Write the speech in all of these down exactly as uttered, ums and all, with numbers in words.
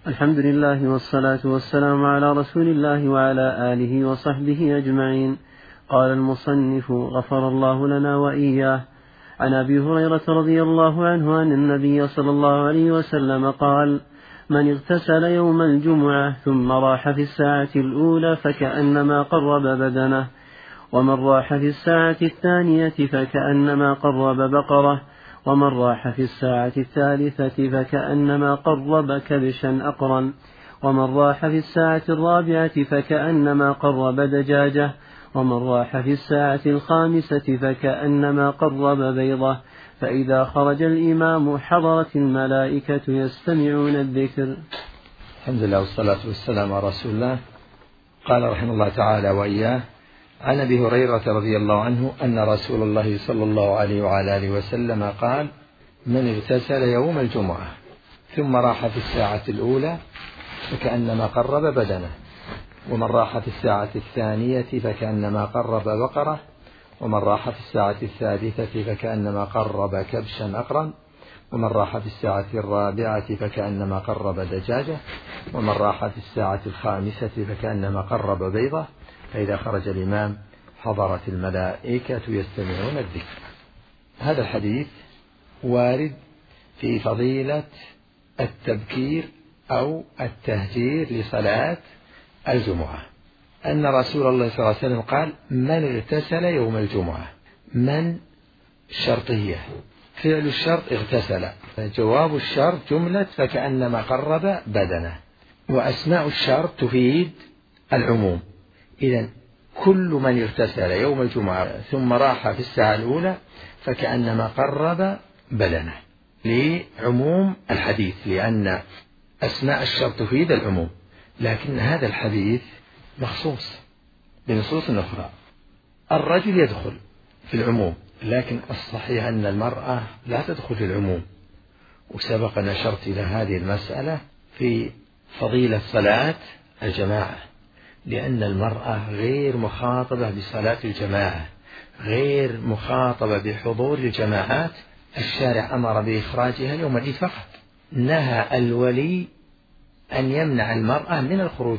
الحمد لله والصلاة والسلام على رسول الله وعلى آله وصحبه أجمعين. قال المصنف غفر الله لنا وإياه: عن أبي هريرة رضي الله عنه أن النبي صلى الله عليه وسلم قال: من اغتسل يوم الجمعة ثم راح في الساعة الأولى فكأنما قرب بدنه، ومن راح في الساعة الثانية فكأنما قرب بقرة، ومن راح في الساعة الثالثة فكأنما قرب كبشا أقرا، ومن راح في الساعة الرابعة فكأنما قرب دجاجة، ومن راح في الساعة الخامسة فكأنما قرب بيضة. فإذا خرج الإمام حضرت الملائكة يستمعون الذكر. الحمد لله والصلاة والسلام على رسول الله. قال رحمه الله تعالى وإياه: عن أبي هريرة رضي الله عنه أن رسول الله صلى الله عليه وعلى آله وسلم قال: من اغتسل يوم الجمعة ثم راح في الساعة الأولى فكأنما قرب بدنه، ومن راح في الساعة الثانية فكأنما قرب بقرة، ومن راح في الساعة الثالثة فكأنما قرب كبشا أقرا، ومن راح في الساعة الرابعة فكأنما قرب دجاجة، ومن راح في الساعة الخامسة فكأنما قرب بيضة. فإذا خرج الإمام حضرت الملائكة يستمعون الذكر. هذا الحديث وارد في فضيلة التبكير أو التهجير لصلاة الجمعة، أن رسول الله صلى الله عليه وسلم قال: من اغتسل يوم الجمعة. من شرطية، فعل الشرط اغتسل، جواب الشرط جملة فكأنما قرب بدنه، وأسماء الشرط تفيد العموم. إذن كل من اغتسل يوم الجمعة ثم راح في الساعة الأولى فكأنما قرب بدنه، لعموم الحديث، لأن أسماء الشرط تفيد العموم. لكن هذا الحديث مخصوص بنصوص أخرى. الرجل يدخل في العموم، لكن الصحيح أن المرأة لا تدخل في العموم، وسبق أن أشرت إلى هذه المسألة في فضيلة صلاة الجماعة، لأن المرأة غير مخاطبة بصلاة الجماعة، غير مخاطبة بحضور الجماعات. الشارع أمر بإخراجها يوم العيد فقط، نهى الولي أن يمنع المرأة من الخروج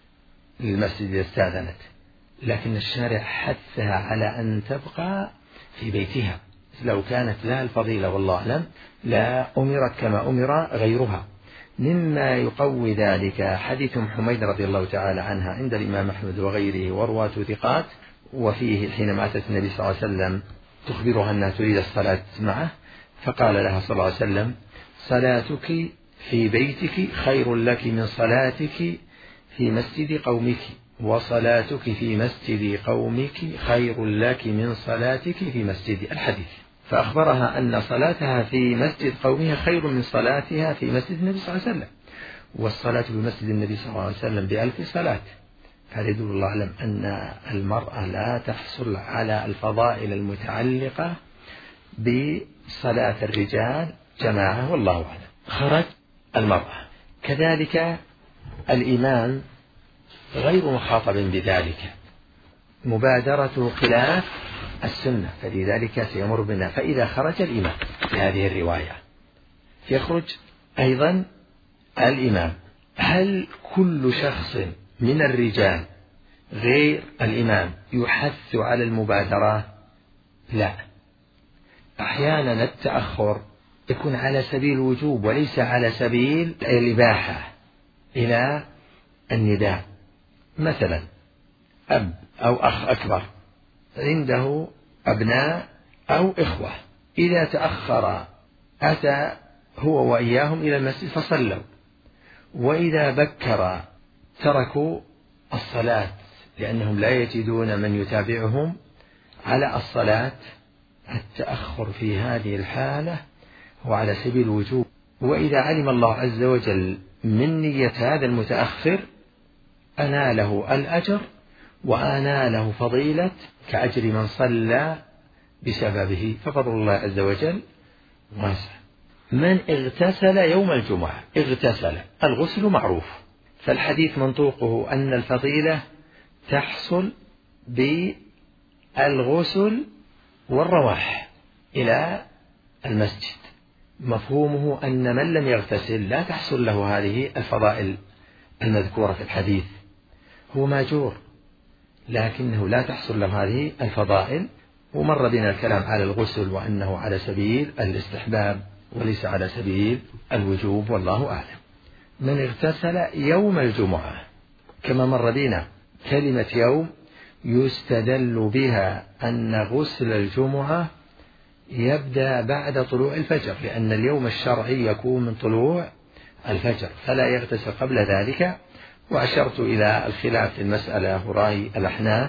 للمسجد إذا استأذنت، لكن الشارع حثها على أن تبقى في بيتها. لو كانت لها الفضيلة والله أعلم لا أمرت كما أمر غيرها. مما يقوي ذلك حديث حميد رضي الله تعالى عنها عند الإمام أحمد وغيره ورواة ثقات، وفيه حينما أتت النبي صلى الله عليه وسلم تخبرها أنها تريد الصلاة معه، فقال لها صلى الله عليه وسلم: صلاتك في بيتك خير لك من صلاتك في مسجد قومك، وصلاتك في مسجد قومك خير لك من صلاتك في مسجد. الحديث. فأخبرها أن صلاتها في مسجد قومها خير من صلاتها في مسجد النبي صلى الله عليه وسلم، والصلاة في مسجد النبي صلى الله عليه وسلم بألف صلاة. هذا يدل الله أعلم أن المرأة لا تحصل على الفضائل المتعلقة بصلاة الرجال جماعة، والله أعلم. خرج المرأة كذلك الإمام غير مخاطب بذلك، مبادرة خلاف السنة، فلذلك سيمر بنا. فإذا خرج الإمام في هذه الرواية يخرج أيضا الإمام. هل كل شخص من الرجال غير الإمام يحث على المبادرة؟ لا، أحيانا التأخر يكون على سبيل الوجوب وليس على سبيل الإباحة إلى النداء. مثلا أب أو أخ أكبر عنده أبناء أو إخوة، إذا تأخر أتى هو وإياهم إلى المسجد فصلوا، وإذا بكر تركوا الصلاة لأنهم لا يجدون من يتابعهم على الصلاة. التأخر في هذه الحالة هو على سبيل الوجوب، وإذا علم الله عز وجل من نية هذا المتأخر أناله الأجر وأناله فضيلة كأجر من صلى بسببه، ففضل الله عز وجل واسع. من اغتسل يوم الجمعة، اغتسل، الغسل معروف، فالحديث منطوقه أن الفضيلة تحصل بالغسل والرواح إلى المسجد، مفهومه أن من لم يغتسل لا تحصل له هذه الفضائل المذكورة في الحديث، هو ماجور لكنه لا تحصل له هذه الفضائل. ومر بنا الكلام على الغسل وأنه على سبيل الاستحباب وليس على سبيل الوجوب، والله أعلم. من اغتسل يوم الجمعة، كما مر بنا كلمة يوم يستدل بها أن غسل الجمعة يبدأ بعد طلوع الفجر، لأن اليوم الشرعي يكون من طلوع الفجر، فلا يغتسل قبل ذلك. وأشرت إلى الخلاف في المسألة ورأي الأحناف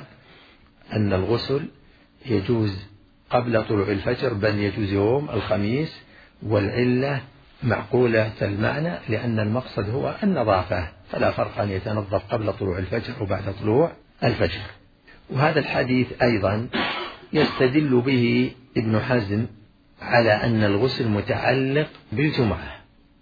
أن الغسل يجوز قبل طلوع الفجر، بل يجوز يوم الخميس، والعلة معقولة المعنى، لأن المقصد هو النظافة، فلا فرق أن يتنظف قبل طلوع الفجر وبعد طلوع الفجر. وهذا الحديث أيضا يستدل به ابن حزم على أن الغسل متعلق بالجمعة،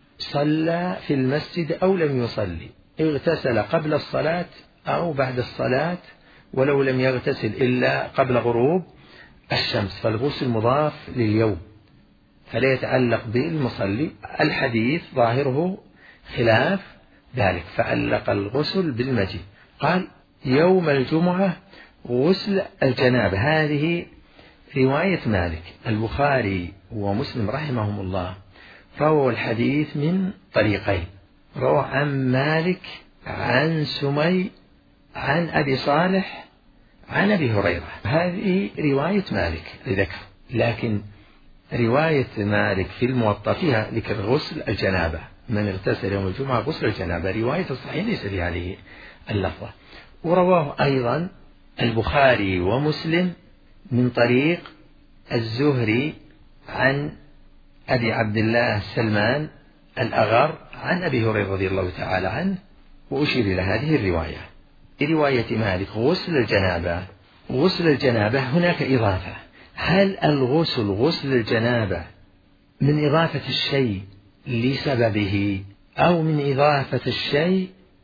صلى في المسجد أو لم يصلي، اغتسل قبل الصلاة أو بعد الصلاة، ولو لم يغتسل إلا قبل غروب الشمس، فالغسل مضاف لليوم فلا يتعلق بالمصلي. الحديث ظاهره خلاف ذلك، فعلق الغسل بالمجيء. قال يوم الجمعة غسل الجنابة، هذه رواية مالك. البخاري ومسلم رحمهم الله رووا الحديث من طريقين، روى عن مالك عن سمي عن أبي صالح عن أبي هريرة، هذه رواية مالك لذكر. لكن رواية مالك في الموطأ فيها ذكر غسل الجنابة، من اغتسل يوم الجمعة غسل الجنابة، رواية الصحيح ليس بهذه اللفظة. ورواه أيضا البخاري ومسلم من طريق الزهري عن أبي عبد الله سلمان الأغر عن أبي هريرة رضي الله تعالى عنه، وأشير إلى هذه الرواية. رواية مالك غسل الجنابة، غسل الجنابة هناك إضافة، هل الغسل غسل الجنابة من إضافة الشيء لسببه أو من إضافة الشيء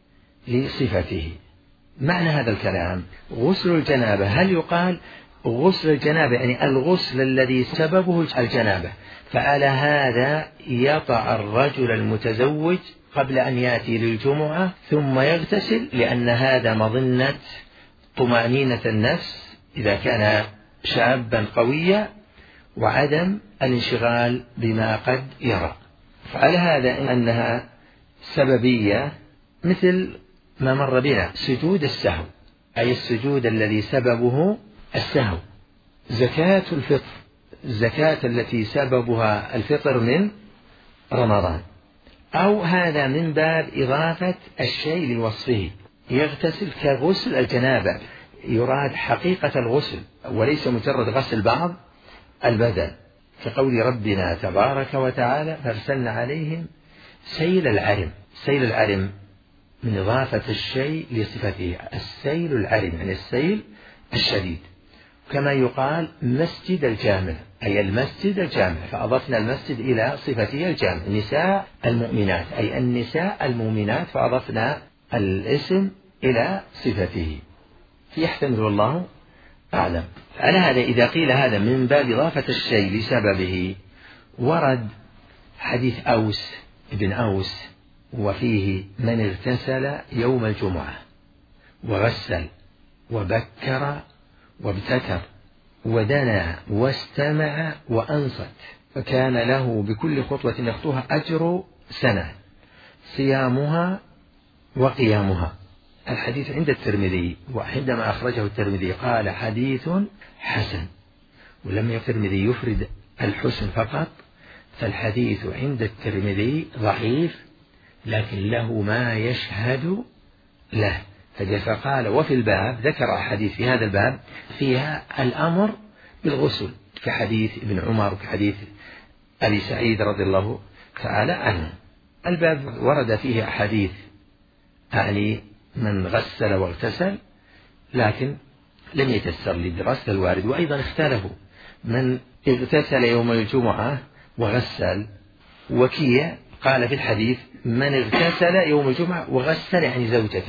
لصفته؟ معنى هذا الكلام غسل الجنابة، هل يقال غسل الجنابة يعني الغسل الذي سببه الجنابة، فعلى هذا يطع الرجل المتزوج قبل أن يأتي للجمعة ثم يغتسل، لأن هذا مظنة طمأنينة النفس إذا كان شابا قويا، وعدم الانشغال بما قد يرى. فعلى هذا أنها سببية، مثل ما مر بنا سجود السهو، أي السجود الذي سببه السهو. زكاة الفطر، الزكاة التي سببها الفطر من رمضان، أو هذا من باب إضافة الشيء لوصفه. يغتسل كغسل الجنابة، يراد حقيقة الغسل وليس مجرد غسل بعض البدن، كقول ربنا تبارك وتعالى فارسلنا عليهم سيل العرم. سيل العرم من إضافة الشيء لصفته، السيل العرم يعني السيل الشديد. كما يقال مسجد الجامع، أي المسجد الجامع، فأضفنا المسجد إلى صفته الجامع. نساء المؤمنات أي النساء المؤمنات، فأضفنا الاسم إلى صفته، يحتمل والله أعلم. على هذا إذا قيل هذا من باب إضافة الشيء لسببه، ورد حديث أوس ابن أوس وفيه من اغتسل يوم الجمعة وغسل وبكر وابتكر ودنا واستمع وأنصت، فكان له بكل خطوة يخطوها أجر سنة صيامها وقيامها. الحديث عند الترمذي، وعندما أخرجه الترمذي قال حديث حسن، ولم الترمذي يفرد الحسن فقط، فالحديث عند الترمذي ضعيف لكن له ما يشهد له. فقال وفي الباب ذكر أحاديث في هذا الباب فيها الأمر بالغسل، كحديث ابن عمر وكحديث أبي سعيد رضي الله تعالى عنه. الباب ورد فيه أحاديث يعني من غسل واغتسل، لكن لم يتسر لدراسة الوارد. وأيضا اختلفوا من اغتسل يوم الجمعة وغسل، وكيع قال في الحديث من اغتسل يوم الجمعة وغسل يعني زوجته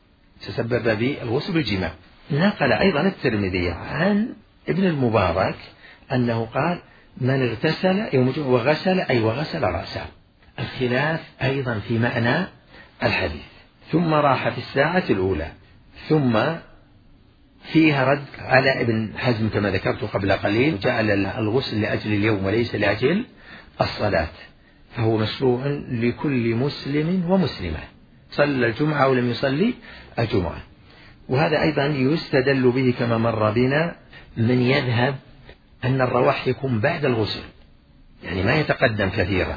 تسبب بالغسل بالجماع. نقل أيضا الترمذي عن ابن المبارك أنه قال من اغتسل يوم الجمعة وغسل أي وغسل رأسه. الخلاف أيضا في معنى الحديث. ثم راح في الساعة الأولى، ثم فيها رد على ابن حزم كما ذكرت قبل قليل، جعل الغسل لأجل اليوم وليس لأجل الصلاة، فهو مشروع لكل مسلم ومسلمة صلى الجمعة أو لم يصلي الجمعة. وهذا أيضا يستدل به كما مر بنا من يذهب أن الرواح يكون بعد الغسل، يعني ما يتقدم كثيرا،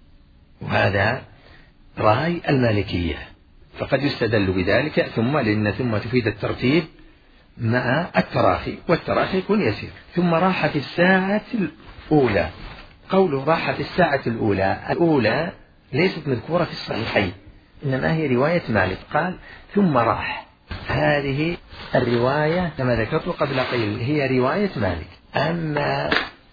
وهذا رأي المالكية، فقد يستدل بذلك. ثم لأن ثم تفيد الترتيب مع التراخي، والتراخي يكون يسير. ثم راح في الساعة الأولى، قوله راح في الساعة الأولى، الأولى ليست مذكورة في الصحيحين، إنما هي رواية مالك، قال ثم راح. هذه الرواية كما ذكرت قبل قليل هي رواية مالك. أما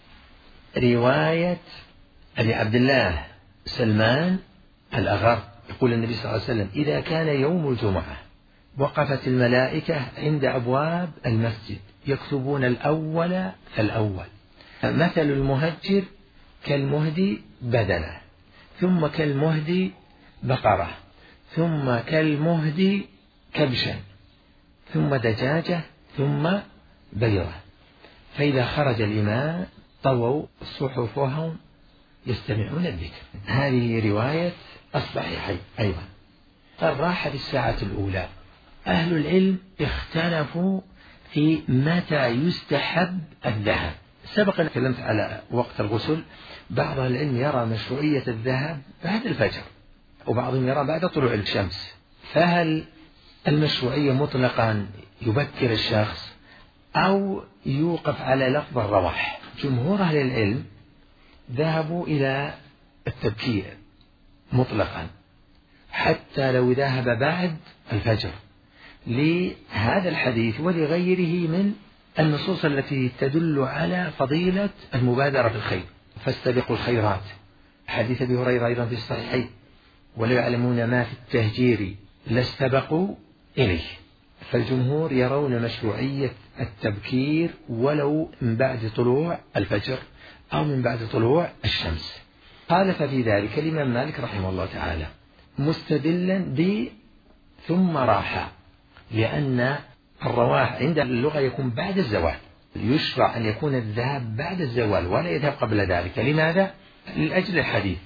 رواية أبي عبد الله سلمان الأغر يقول النبي صلى الله عليه وسلم إذا كان يوم الجمعة وقفت الملائكة عند أبواب المسجد يكتبون الأول فالأول، مثل المهجر كالمهدي بدنه، ثم كالمهدي بقرة، ثم كالمهدي كبشا، ثم دجاجة، ثم بيضة، فإذا خرج الإمام طووا صحفهم يستمعون الذكر. هذه رواية الصحيحين أيضا. الراحة في الساعة الأولى، أهل العلم اختلفوا في متى يستحب الذهاب. سبق أن تكلمت على وقت الغسل، بعض العلم يرى مشروعية الذهاب بعد الفجر، وبعضهم يرى بعد طلوع الشمس. فهل المشروعية مطلقا يبكر الشخص أو يوقف على لفظ الرواح؟ جمهور أهل العلم ذهبوا إلى التبكير مطلقا حتى لو ذهب بعد الفجر، لهذا الحديث ولغيره من النصوص التي تدل على فضيلة المبادرة بالخير، فاستبقوا الخيرات، حديث أبي هريرة أيضا في الصحيحين، ولو يعلمون ما في التهجير لاستبقوا إليه. فالجمهور يرون مشروعية التبكير ولو من بعد طلوع الفجر أو من بعد طلوع الشمس. خالف في ذلك الإمام مالك رحمه الله تعالى مستدلا ب ثم راح، لأن الرواح عند اللغة يكون بعد الزوال، يشرع أن يكون الذهاب بعد الزوال ولا يذهب قبل ذلك. لماذا؟ لأجل الحديث.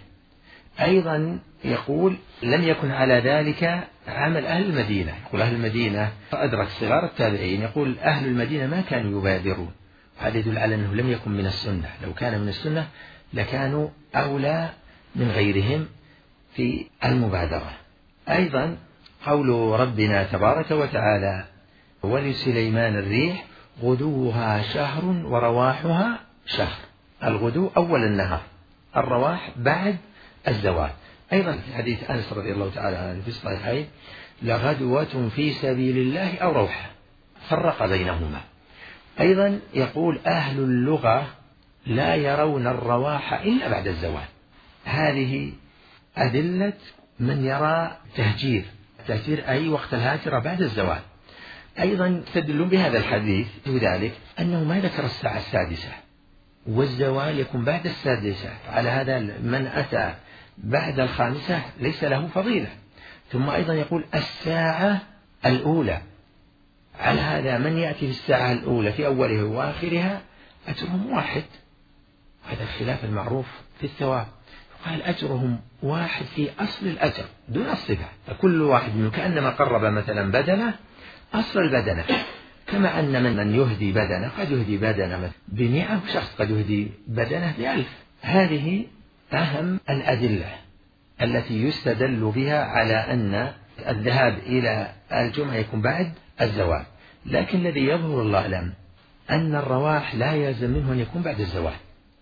أيضا يقول لم يكن على ذلك عمل أهل المدينة، يقول أهل المدينة أدرك صغار التابعين، يقول أهل المدينة ما كانوا يبادرون، هذا يدل على أنه لم يكن من السنة، لو كان من السنة لكانوا أولى من غيرهم في المبادرة. أيضا قول ربنا تبارك وتعالى ولسليمان الريح غدوها شهر ورواحها شهر، الغدو أول النهار، الرواح بعد الزوال. أيضا في حديث أنس رضي الله تعالى عنه في الصحيحين لغدوة في سبيل الله أو روحة، فرق بينهما. أيضا يقول أهل اللغة لا يرون الرواح إلا بعد الزوال. هذه أدلة من يرى تهجير، تهجير أي وقت الهاجرة بعد الزوال. أيضا يستدلون بهذا الحديث وذلك أنه ما ذكر الساعة السادسة، والزوال يكون بعد السادسة، على هذا من أتى بعد الخامسة ليس له فضيلة. ثم أيضا يقول الساعة الأولى، على هذا من يأتي في الساعة الأولى في أولها وآخرها أجرهم واحد، هذا الخلاف المعروف في الثواب، قال أجرهم واحد في أصل الأجر دون الصفة، فكل واحد منه كأنما قرب مثلا بدنه أصل البدنة، كما أن من من يهدي بدنه قد يهدي بدنه بمئة شخص قد يهدي بدنه بألف. هذه أهم الأدلة التي يستدل بها على أن الذهاب إلى الجمعة يكون بعد الزوال. لكن الذي يظهر الله أعلم أن الرواح لا يلزم منه أن يكون بعد الزوال،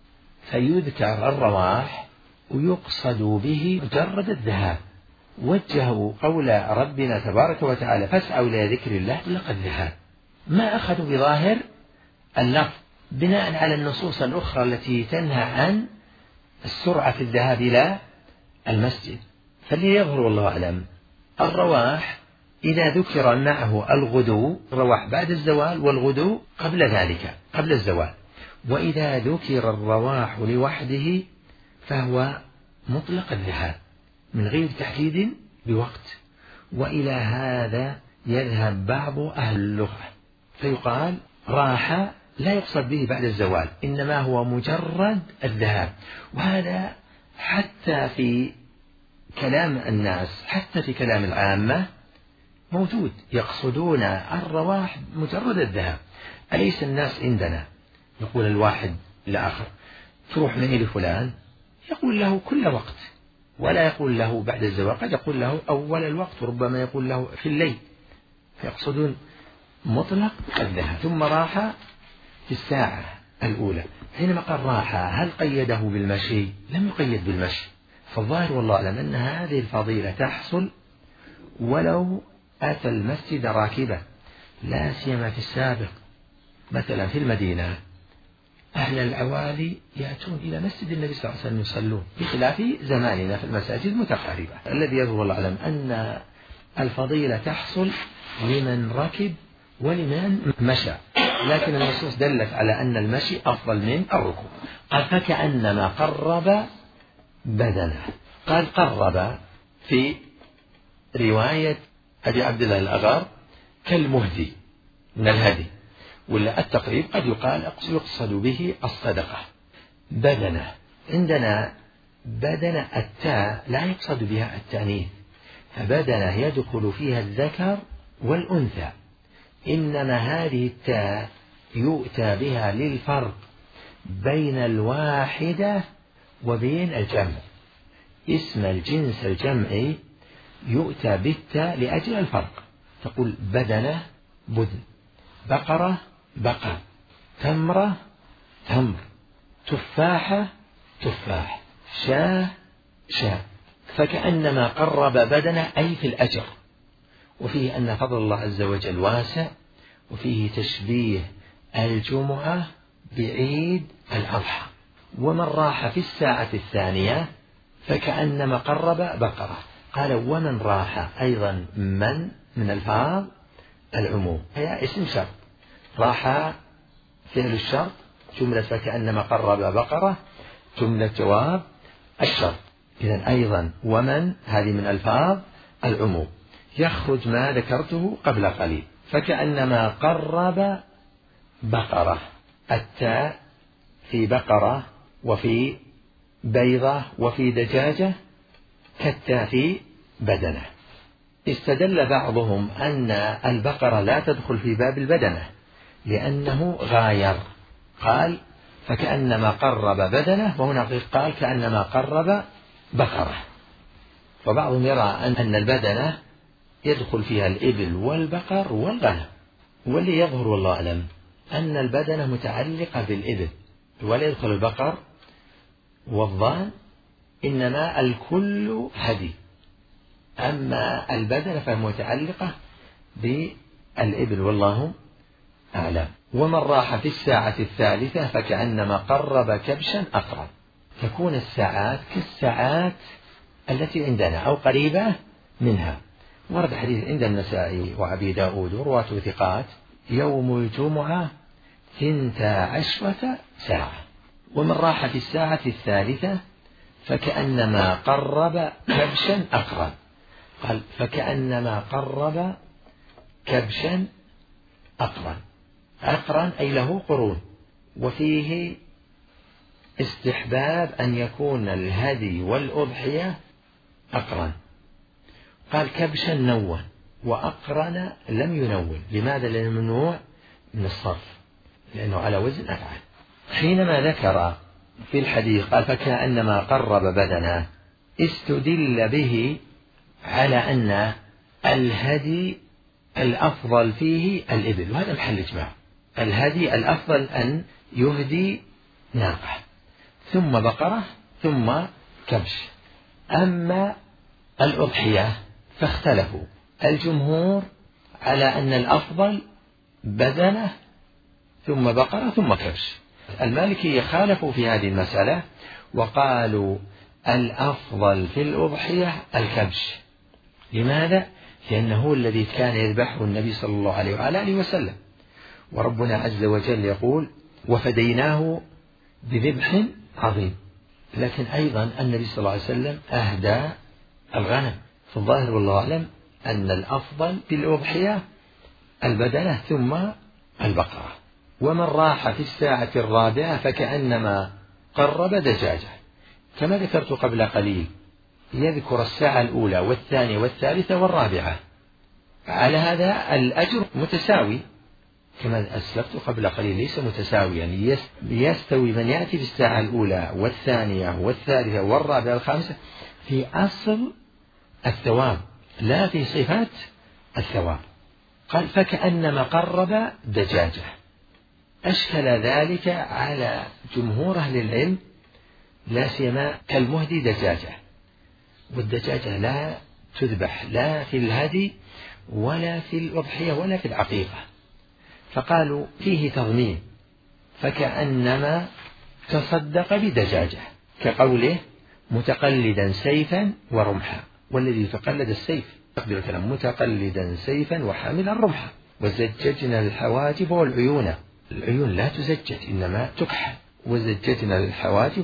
فيذكر الرواح ويقصد به مجرد الذهاب. وجهوا قول ربنا تبارك وتعالى فاسعوا إلى ذكر الله لقد ذهاب، ما أخذوا بظاهر اللفظ بناء على النصوص الأخرى التي تنهى عن السرعة في الذهاب إلى المسجد. فاللي يظهر والله أعلم الرواح إذا ذكر معه الغدو، الرواح بعد الزوال والغدو قبل ذلك قبل الزوال، وإذا ذكر الرواح لوحده فهو مطلق الذهاب من غير تحديد بوقت، وإلى هذا يذهب بعض أهل اللغة فيقال راح لا يقصد به بعد الزوال، إنما هو مجرد الذهاب. وهذا حتى في كلام الناس، حتى في كلام العامة موجود، يقصدون الرواح مجرد الذهاب. أليس الناس عندنا يقول الواحد لآخر تروح معي لفلان، يقول له كل وقت ولا يقول له بعد الزوال، قد يقول له أول الوقت وربما يقول له في الليل، فيقصدون مطلق الذهاب. ثم راح في الساعة الأولى، حينما قال راح هل قيده بالمشي؟ لم يقيد بالمشي. فالظاهر والله أعلم أن هذه الفضيلة تحصل ولو أتى المسجد راكبا، لا سيما في السابق. مثلا في المدينة أهل العوالي يأتون إلى مسجد النبي صلى الله عليه وسلم يصلون، بخلاف زماننا في المساجد متقاربة. الذي يظهر والله أعلم أن الفضيلة تحصل لمن ركب ولمن مشى، لكن النصوص دلت على أن المشي أفضل من الركوب. قال فكأنما قرب بدنه. قال قرب في رواية أبي عبد الله الأغار كالمهدي من الهدي، ولا التقريب قد يقال يقصد به الصدقة. بدنه عندنا بدنه التاء لا يقصد بها التأنيث، فبدنه يدخل فيها الذكر والأنثى، إنما هذه التاء يؤتى بها للفرق بين الواحدة وبين الجمع. اسم الجنس الجمعي يؤتى بالتاء لأجل الفرق، تقول بدنة بدن، بقرة بقر، تمرة تمر، تفاحة تفاح، شاة شاة. فكأنما قرب بدنة أي في الأجر. وفيه أن فضل الله عز وجل واسع، وفيه تشبيه الجمعة بعيد الأضحى. ومن راح في الساعة الثانية فكأنما قرب بقرة. قال ومن راح أيضا من من الفاظ العموم، هي اسم شرط، راح فعل الشرط، جملة فكأنما قرب بقرة جملة جواب الشرط. إذن أيضا ومن هذه من الفاظ العموم، يخرج ما ذكرته قبل قليل. فكأنما قرب بقرة، التاء في بقرة وفي بيضة وفي دجاجة كالتاء في بدنة. استدل بعضهم أن البقرة لا تدخل في باب البدنة لأنه غاير، قال فكأنما قرب بدنة، وهنا قال كأنما قرب بقرة. وبعضهم يرى أن البدنة يدخل فيها الإبل والبقر والغنم، واللي يظهر والله أعلم أن البدنة متعلقة بالإبل ولا يدخل البقر والضان، إنما الكل هدي، أما البدنة فهي متعلقة بالإبل والله أعلم. ومن راح في الساعة الثالثة فكأنما قرب كبشا أقرب. تكون الساعات كالساعات التي عندنا أو قريبة منها. ورد حديث عند النسائي وأبي داود ورواته ثقات يوم الجمعة ثنتا عشرة ساعة. ومن راح في الساعة الثالثة فكأنما قرب كبشا أقرب. قال فكأنما قرب كبشا أقرن. أقرن أي له قرون، وفيه استحباب أن يكون الهدي والأضحية أقرن. قال كبشا نون، وأقرن لم ينون. لماذا؟ لأنه ممنوع من الصرف، لأنه على وزن أفعل. حينما ذكر في الحديث قال فكأنما قرب بدنا، استدل به على أن الهدي الأفضل فيه الإبل، وهذا محل إجماع. الهدي الأفضل أن يهدي ناقة ثم بقرة ثم كبش. أما الأضحية فاختلفوا الجمهور على أن الأفضل بدنة ثم بقرة ثم كبش. المالكية خالفوا في هذه المسألة وقالوا الأفضل في الأضحية الكبش. لماذا؟ لأنه الذي كان يذبحه النبي صلى الله عليه وآله وسلم، وربنا عز وجل يقول وفديناه بذبح عظيم. لكن أيضا النبي صلى الله عليه وسلم أهدى الغنم. فالظاهر والله أعلم أن الأفضل بالأضحية البدنة ثم البقرة. ومن راح في الساعة الرابعة فكأنما قرب دجاجة، كما ذكرت قبل قليل يذكر الساعة الأولى والثانية والثالثة والرابعة، على هذا الأجر متساوي كما أسلفت قبل قليل، ليس متساويا، يعني يستوي من يأتي في الساعة الأولى والثانية والثالثة والرابعة والخامسة في أصل الثواب لا في صفات الثواب. قال فكأنما قرب دجاجة. أشكل ذلك على جمهور أهل العلم، لا سيما كالمهدي دجاجة، والدجاجة لا تذبح لا في الهدي ولا في الأضحية ولا في العقيقة، فقالوا فيه تضمين، فكأنما تصدق بدجاجة، كقوله متقلدا سيفا ورمحا، والذي يتقلد السيف تقدر الكلام متقلدا سيفا وحاملا رمحا. وزججنا الحواجب والعيون، العيون لا تزجج إنما تكحل، وزججنا الحواجب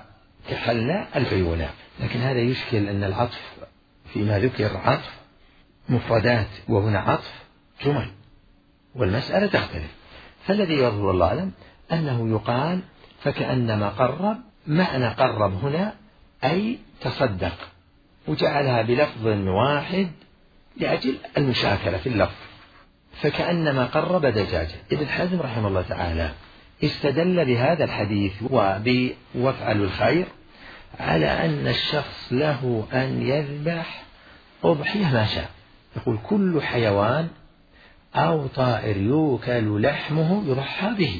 وكحلنا العيون. لكن هذا يشكل أن العطف فيما ذكر عطف مفردات وهنا عطف جمل، والمسألة تختلف. فالذي يظهر الله أعلم أنه يقال فكأنما قرب، معنى قرب هنا أي تصدق، وجعلها بلفظ واحد لأجل المشاكلة في اللفظ، فكأنما قرب دجاجة. ابن حزم رحمه الله تعالى استدل بهذا الحديث وبوفعل الخير على أن الشخص له أن يذبح أضحية ما شاء، يقول كل حيوان أو طائر يوكل لحمه يضحى به،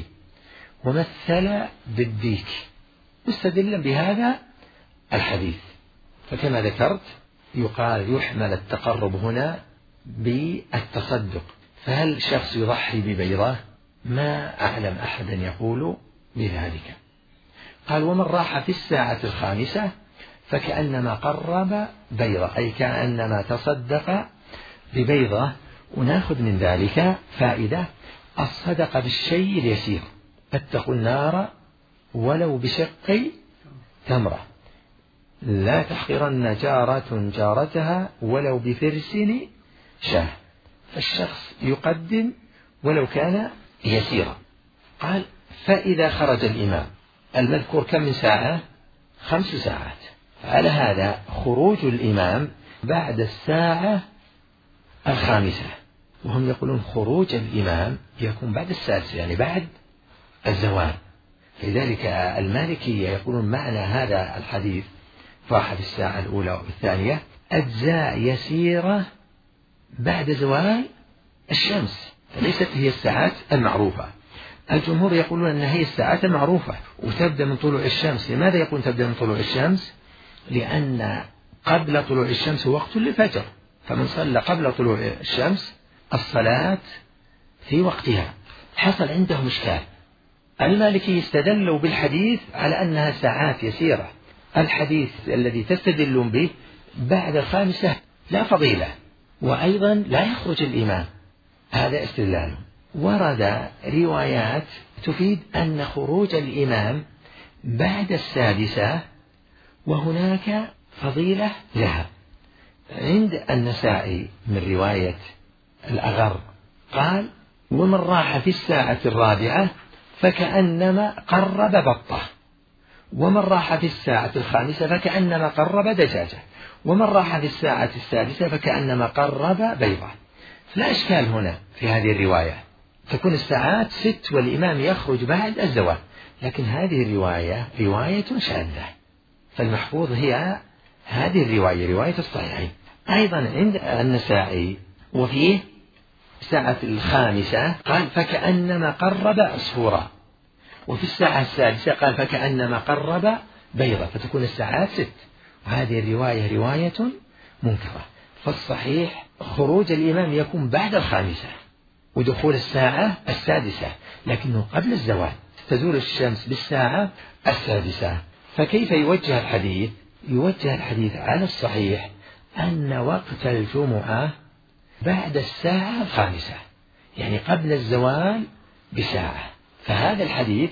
ومثل بالديك مستدلا بهذا الحديث. فكما ذكرت يقال يحمل التقرب هنا بالتصدق، فهل شخص يضحي ببيضة؟ ما أعلم أحدا يقول بذلك. قال ومن راح في الساعة الخامسة فكأنما قرب بيضة، أي كأنما تصدق ببيضة. وناخذ من ذلك فائدة الصدقة بالشيء اليسير، اتقوا النار ولو بشق تمرة، لا تحقرن جارة جارتها ولو بفرس شاه، فالشخص يقدم ولو كان يسيرا. قال فإذا خرج الإمام، المذكور كم من ساعة؟ خمس ساعات، على هذا خروج الإمام بعد الساعة الخامسة، وهم يقولون خروج الإمام يكون بعد السادسة يعني بعد الزوال. لذلك المالكية يقولون معنى هذا الحديث راح في الساعة الأولى والثانية أجزاء يسيرة بعد زوال الشمس، فليست هي الساعات المعروفة. الجمهور يقولون أن هي الساعات المعروفة وتبدأ من طلوع الشمس. لماذا يقول تبدأ من طلوع الشمس؟ لأن قبل طلوع الشمس وقت للفجر، فمن صلى قبل طلوع الشمس الصلاة في وقتها. حصل عندهم إشكال، المالكي استدلوا بالحديث على أنها ساعات يسيرة، الحديث الذي تستدلون به بعد الخامسة لا فضيلة، وأيضا لا يخرج الإمام، هذا استدلال. ورد روايات تفيد أن خروج الإمام بعد السادسة وهناك فضيلة لها. عند النسائي من رواية الأغر قال ومن راح في الساعة الرابعة فكأنما قرب بطة، ومن راح في الساعة الخامسة فكأنما قرب دجاجة، ومن راح في الساعة السادسة فكأنما قرب بيضة. فلا إشكال هنا في هذه الرواية، تكون الساعات ست والإمام يخرج بعد الزوال، لكن هذه الرواية رواية شاذة، فالمحفوظ هي هذه الرواية رواية الصحيحين. أيضا عند النسائي وفيه الساعة الخامسة قال فكأنما قرب عصفورا، وفي الساعة السادسة قال فكأنما قرب بيضة، فتكون الساعات ست، وهذه الرواية رواية منكرة. فالصحيح خروج الإمام يكون بعد الخامسة ودخول الساعة السادسة، لكنه قبل الزوال، تزول الشمس بالساعة السادسة. فكيف يوجه الحديث؟ يوجه الحديث على الصحيح أن وقت الجمعة بعد الساعة الخامسة، يعني قبل الزوال بساعة، فهذا الحديث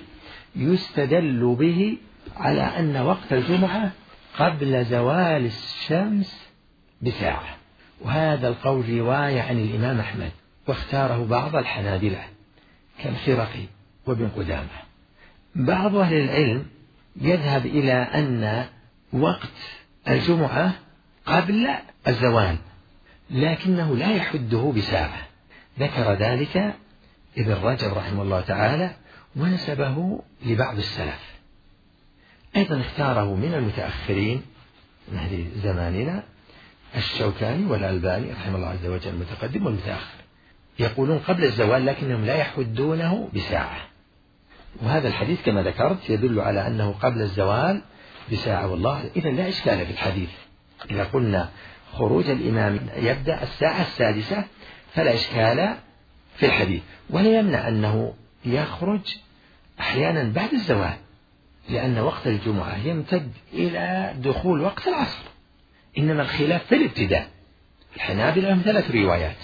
يستدل به على أن وقت الجمعة قبل زوال الشمس بساعة، وهذا القول رواية عن الإمام أحمد، واختاره بعض الحنابلة كالخرقي وابن قدامة. بعض أهل العلم يذهب إلى أن وقت الجمعة قبل الزوال، لكنه لا يحده بساعة، ذكر ذلك ابن رجب رحمه الله تعالى ونسبه لبعض السلف. أيضا اختاره من المتأخرين من أهل زماننا الشوكاني والألباني رحمه الله عز وجل، المتقدم والمتأخر، يقولون قبل الزوال لكنهم لا يحدونه بساعة. وهذا الحديث كما ذكرت يدل على أنه قبل الزوال بساعة، والله إذا لا إشكال في الحديث. إذا قلنا خروج الإمام يبدأ الساعة السادسة فلا إشكال في الحديث، ولا يمنع أنه يخرج أحيانا بعد الزوال، لأن وقت الجمعة يمتد إلى دخول وقت العصر، إنما الخلاف في الابتداء. الحنابلة لهم ثلاث روايات: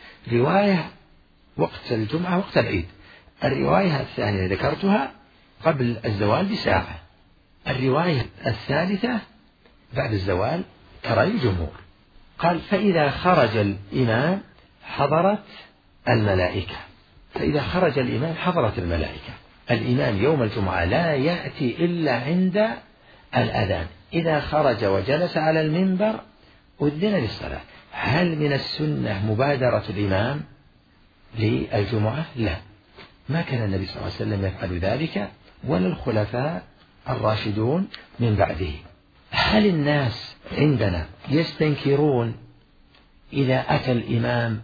رواية وقت الجمعة وقت العيد، الرواية الثانية ذكرتها قبل الزوال بساعة، الرواية الثالثة بعد الزوال كرأي الجمهور. قال: فإذا خرج الإمام حضرت الملائكة. فإذا خرج الإمام حضرت الملائكة. الإمام يوم الجمعة لا يأتي إلا عند الأذان، إذا خرج وجلس على المنبر أذن للصلاة. هل من السنة مبادرة الإمام للجمعة؟ لا، ما كان النبي صلى الله عليه وسلم يفعل ذلك ولا الخلفاء الراشدون من بعده. هل الناس عندنا يستنكرون إذا أتى الإمام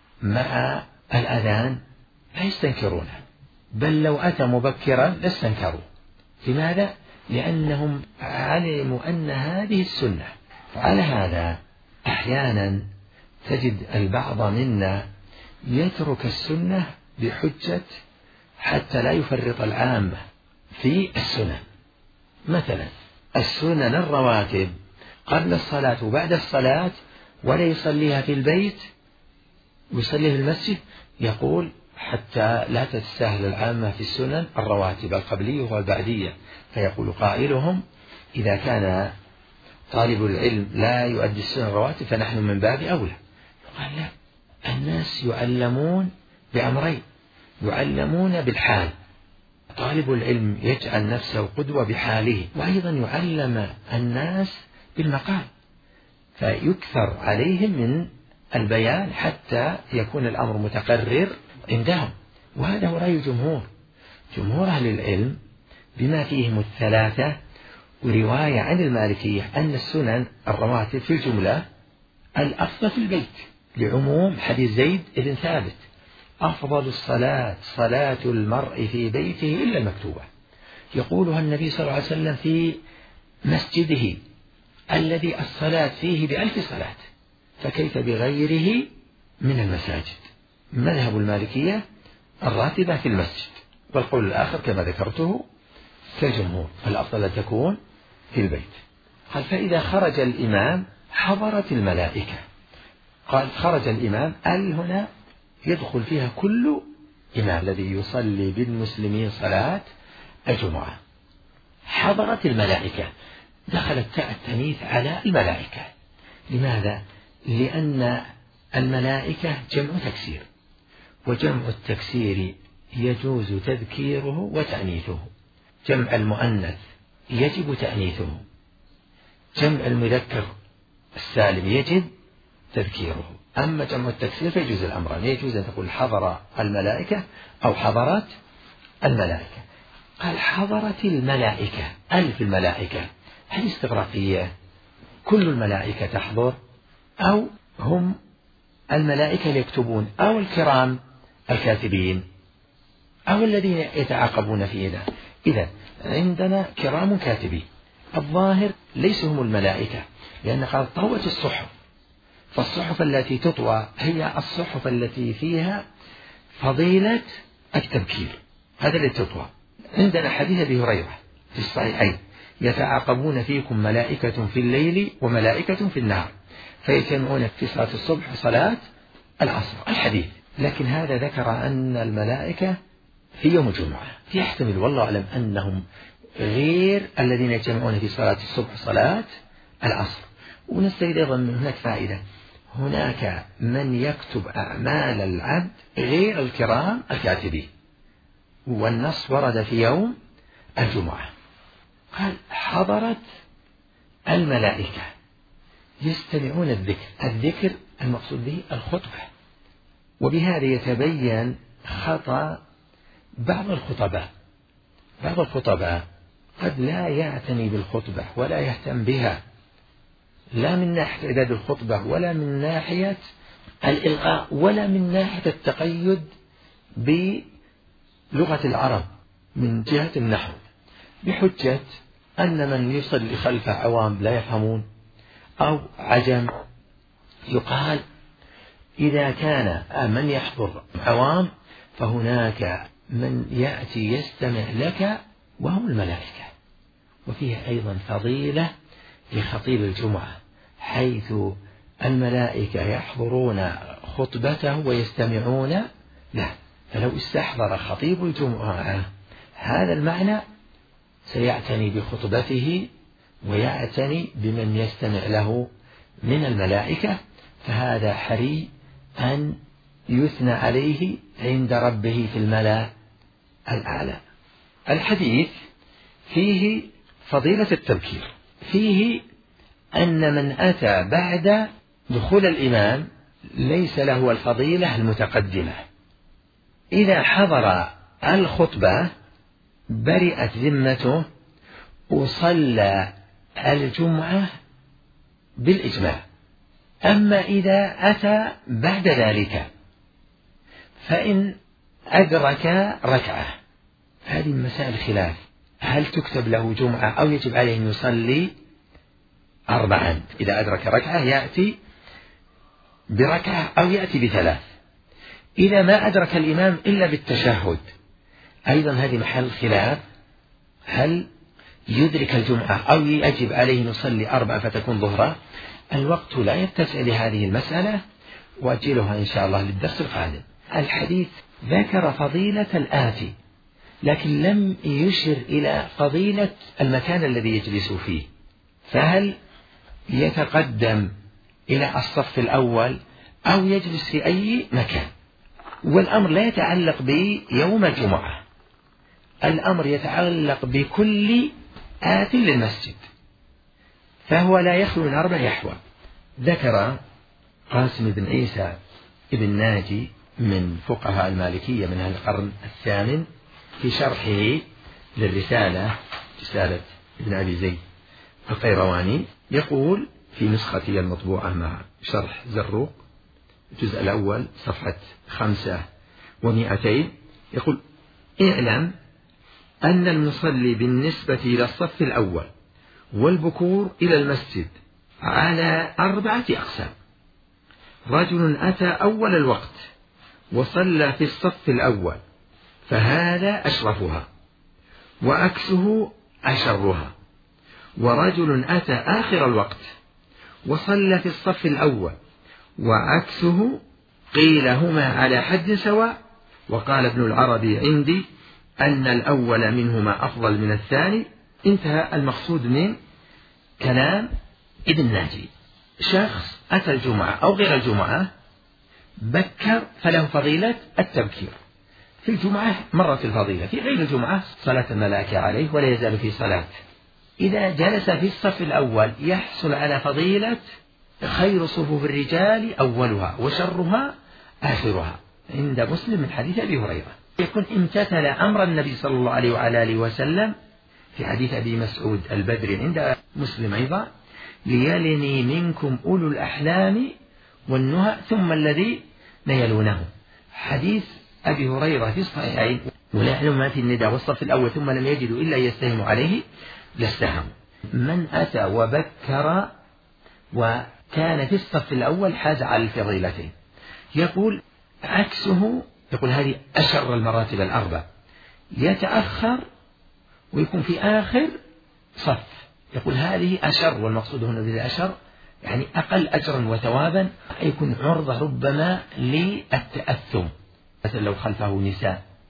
مع الأذان؟ لا يستنكرونه، بل لو أتى مبكرا لاستنكروا. لماذا؟ لأنهم علموا أن هذه السنة. على هذا أحيانا تجد البعض منا يترك السنة بحجة حتى لا يفرط العامة في السنن. مثلا السنن الرواتب قبل الصلاة وبعد الصلاة ولا يصليها في البيت ويصليها في المسجد، يقول حتى لا تتساهل العامة في السنن الرواتب القبلية والبعدية. فيقول قائلهم: إذا كان طالب العلم لا يؤدي السنن الرواتب فنحن من باب أولى. قال: لا، الناس يعلمون بأمرين: يعلمون بالحال، طالب العلم يجعل نفسه قدوة بحاله، وأيضا يعلم الناس بالمقال، فيكثر عليهم من البيان حتى يكون الأمر متقرر عندهم. وهذا هو رأي الجمهور، جمهور أهل العلم بما فيهم الثلاثة، ورواية عن المالكية أن السنن الرواتب في الجملة الأفضل في البيت، لعموم حديث زيد بن ثابت: أفضل الصلاة صلاة المرء في بيته إلا المكتوبة، يقولها النبي صلى الله عليه وسلم في مسجده الذي الصلاة فيه بألف صلاة، فكيف بغيره من المساجد؟ مذهب المالكية الراتبة في المسجد، والقول الآخر كما ذكرته كالجمهور، الأفضل أن تكون في البيت. قال: فإذا خرج الإمام حضرت الملائكة. قال: خرج الإمام، ال هنا يدخل فيها كل إمام الذي يصلي بالمسلمين صلاة الجمعة. حضرت الملائكة، دخلت تاء التانيث على الملائكة. لماذا؟ لأن الملائكة جمع تكسير، وجمع التكسير يجوز تذكيره وتأنيثه. جمع المؤنث يجب تأنيثه، جمع المذكر السالم يجب تذكيره. أما جمع التكسير فيجوز الأمران، يجوز أن تقول حضر الملائكة أو حضرت الملائكة. قال: حضرت الملائكة، ألف الملائكة، هل استغراقية؟ كل الملائكة تحضر، أو هم الملائكة اللي يكتبون، أو الكرام الكاتبين، أو الذين يتعاقبون فينا؟ إذا عندنا كرام كاتبين، الظاهر ليس هم الملائكة، لأن قال طوت الصحف، فالصحف التي تطوى هي الصحف التي فيها فضيلة التبكير، هذا اللي تطوى. عندنا حديث أبي هريرة في الصحيحين: يتعاقبون فيكم ملائكة في الليل وملائكة في النهار فيجتمعون في صلاة الصبح وصلاة العصر، الحديث. لكن هذا ذكر أن الملائكة في يوم الجمعة، يحتمل والله أعلم أنهم غير الذين يجتمعون في صلاة الصبح صلاة العصر. ونستفيد أيضا من هناك فائدة، هناك من يكتب أعمال العبد غير الكرام الكاتبين، والنص ورد في يوم الجمعة قال حضرت الملائكة يستمعون الذكر، الذكر المقصود به الخطبة. وبهذا يتبين خطأ بعض الخطباء، بعض الخطباء قد لا يعتني بالخطبة ولا يهتم بها، لا من ناحية إعداد الخطبة ولا من ناحية الإلغاء ولا من ناحية التقيد بلغة العرب من جهة النحو، بحجة أن من يصلي خلفه عوام لا يفهمون أو عجم. يقال إذا كان من يحضر عوام فهناك من يأتي يستمع لك وهم الملائكة. وفيها أيضا فضيلة لخطيب الجمعة، حيث الملائكة يحضرون خطبته ويستمعون له، فلو استحضر خطيب الجمعة هذا المعنى سيعتني بخطبته ويعتني بمن يستمع له من الملائكة، فهذا حري أن يثنى عليه عند ربه في الملأ الأعلى. الحديث فيه فضيلة التبكير، فيه أن من أتى بعد دخول الإمام ليس له الفضيلة المتقدمة، إذا حضر الخطبة برئت ذمته وصلى الجمعة بالإجماع. أما إذا أتى بعد ذلك فإن أدرك ركعة، هذه مسائل خلاف، هل تكتب له جمعة أو يجب عليه أن يصلي أربعا؟ إذا أدرك ركعة يأتي بركعة أو يأتي بثلاث. إذا ما أدرك الإمام إلا بالتشهد أيضا هذه محل خلاف، هل يدرك الجمعة أو يجب عليه أن يصلي أربعة فتكون ظهرا؟ الوقت لا يتسع لهذه المسألة وأجلها إن شاء الله للدرس القادم. الحديث ذكر فضيلة الآتي لكن لم يشر إلى فضيلة المكان الذي يجلس فيه، فهل يتقدم إلى الصف الأول أو يجلس في أي مكان؟ والأمر لا يتعلق بيوم الجمعة، الأمر يتعلق بكل آت للمسجد، فهو لا يخلو من أربع يحوى. ذكر قاسم بن عيسى ابن ناجي من فقهاء المالكية من أهل القرن الثامن في شرحه للرسالة، رسالة ابن أبي زيد القيرواني، يقول في نسختي المطبوعة مع شرح زروق الجزء الأول صفحة خمسة ومئتين، يقول اعلم أن المصلي بالنسبة إلى الصف الأول والبكور إلى المسجد على أربعة أقسام: رجل أتى أول الوقت وصلى في الصف الأول فهذا أشرفها وعكسه أشرها، ورجل أتى آخر الوقت وصلى في الصف الأول وعكسه قيل هما على حد سواء، وقال ابن العربي عندي أن الأول منهما أفضل من الثاني. انتهى المقصود من كلام ابن ناجي. شخص أتى الجمعة أو غير الجمعة بكر فله فضيلة التبكير، في الجمعة مرت الفضيلة، في غير الجمعة صلاة الملائكة عليه ولا يزال في صلاة. إذا جلس في الصف الأول يحصل على فضيلة خير صفوف الرجال أولها وشرها آخرها، عند مسلم من حديث أبي هريرة. يكون امتثل أمر النبي صلى الله عليه وعلى آله وسلم في حديث أبي مسعود البدري عند مسلم أيضا: ليلني منكم أولو الأحلام والنهى ثم الذي يلونه. حديث أبي هريرة في الصحيحين: ولا يعلم ما في النداء والصف الأول ثم لم يجدوا إلا يستهم عليه لاستهموا. من أتى وبكر وكان في الصف الأول حاز على الفضيلتين. يقول عكسه، يقول هذه أشر المراتب الأربع، يتأخر ويكون في آخر صف، يقول هذه أشر، والمقصود هنا بالأشر يعني أقل أجرا وثوابا، يكون عرضة ربما للتأثم، مثلا لو خلفه نساء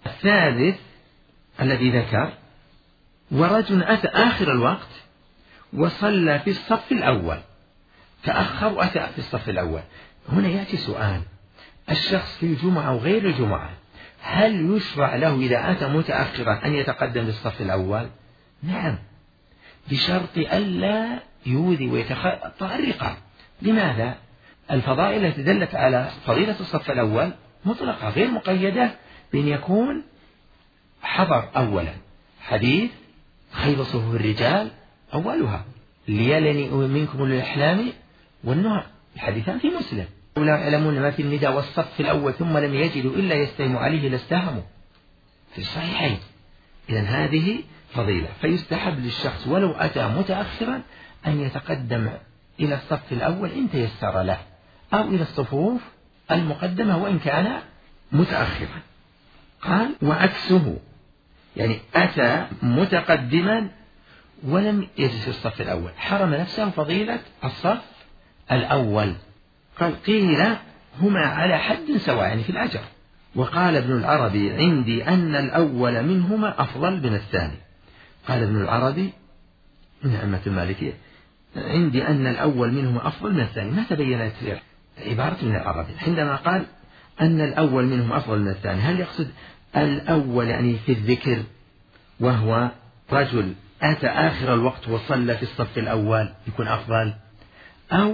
الثالث الذي ذكر: ورجل أتى آخر الوقت وصلى في الصف الأول، تأخر وأتى في الصف الأول. هنا يأتي سؤال: الشخص في الجمعة وغير الجمعة هل يشرع له إذا أتى متأخرا أن يتقدم للصف الأول؟ نعم، بشرط ألا يؤذي ويتخطى الرقاب. لماذا؟ الفضائل التي دلت على فضيلة الصف الأول مطلقة غير مقيدة بأن يكون حضر أولا. حديث: خير صفوف الرجال أولها، ليلني منكم الأحلام والنهى، الحديثان في مسلم. ولو يعلمون ما في النداء والصف الأول ثم لم يجدوا إلا يستهموا عليه لاستهموا، في الصحيحين. إذن هذه فضيلة، فيستحب للشخص ولو أتى متأخرا أن يتقدم إلى الصف الأول إن تيسر له، أو إلى الصفوف المقدمة وإن كان متأخرا. قال: وعكسه، يعني أتى متقدما ولم يجلس في الصف الأول، حرم نفسه فضيلة الصف الأول. قال: قيل هما على حد سواء، يعني في الأجر. وقال ابن العربي: عندي أن الأول منهما أفضل من الثاني. قال ابن العربي من أئمة المالكية: عندي أن الأول منهما أفضل من الثاني. ما تبينت عبارة ابن العربي عندما قال أن الأول منهما أفضل من الثاني؟ هل يقصد الأول يعني في الذكر وهو رجل أتى آخر الوقت وصلى في الصف الأول يكون أفضل، أو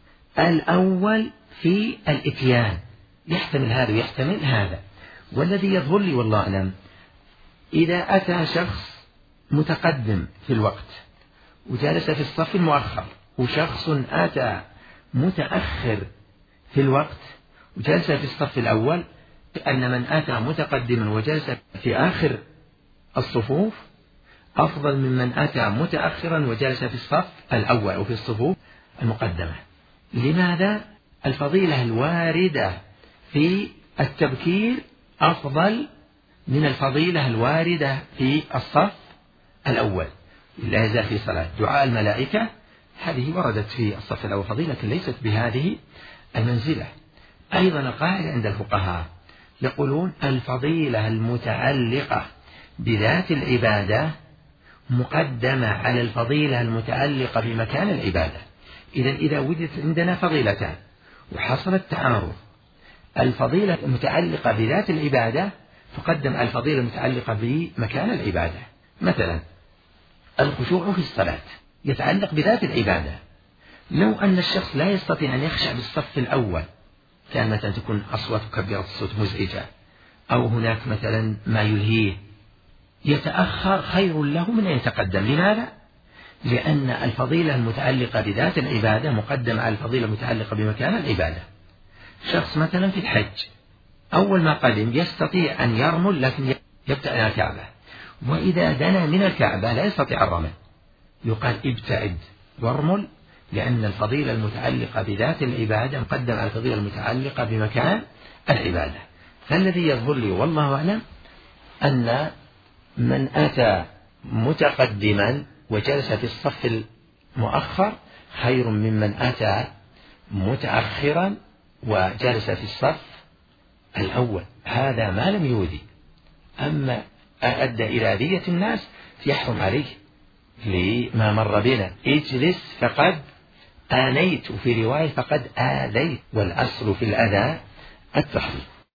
الأول في الإتيان؟ يحتمل هذا ويحتمل هذا. والذي يظهر لي والله أعلم، إذا أتى شخص متقدم في الوقت وجلس في الصف المؤخر، وشخص أتى متأخر في الوقت وجلس في الصف الأول، أن من أتى متقدما وجلس في آخر الصفوف أفضل ممن أتى متأخرا وجلس في الصف الأول أو في الصفوف المقدمة. لماذا؟ الفضيلة الواردة في التبكير أفضل من الفضيلة الواردة في الصف الأول. لا يزال في صلاة دعاء الملائكة، هذه وردت في الصف الأول فضيلة ليست بهذه المنزلة. أيضا القاعدة عند الفقهاء يقولون: الفضيلة المتعلقة بذات العبادة مقدمة على الفضيلة المتعلقة بمكان العبادة. إذن إذا وجدت عندنا فضيلتان وحصل التعارض، الفضيلة المتعلقة بذات العبادة تقدم على الفضيلة المتعلقة بمكان العبادة. مثلا الخشوع في الصلاة يتعلق بذات العبادة. لو أن الشخص لا يستطيع أن يخشع بالصف الأول، كان مثلا تكون أصوات كبيرة الصوت مزعجة، أو هناك مثلا ما يلهيه، يتأخر خير له من أن يتقدم. لماذا؟ لأن الفضيلة المتعلقة بذات العبادة مقدمة على الفضيلة المتعلقة بمكان العبادة. شخص مثلا في الحج أول ما قدم يستطيع أن يرمل، لكن يبتعد عن الكعبة، وإذا دنا من الكعبة لا يستطيع الرمل، يقال ابتعد وارمل، لأن الفضيلة المتعلقة بذات العبادة مقدمة على الفضيلة المتعلقة بمكان العبادة. فالذي يظهر لي والله أعلم أن من أتى متقدما وجلس في الصف المؤخر خير ممن أتى متأخرا وجلس في الصف الأول، هذا ما لم يؤذي. أما أدى إلى أذية الناس يحرم عليه، لما مر بنا: اجلس فقد آنيت، وفي رواية فقد آذيت، والأصل في الأذى التحريم.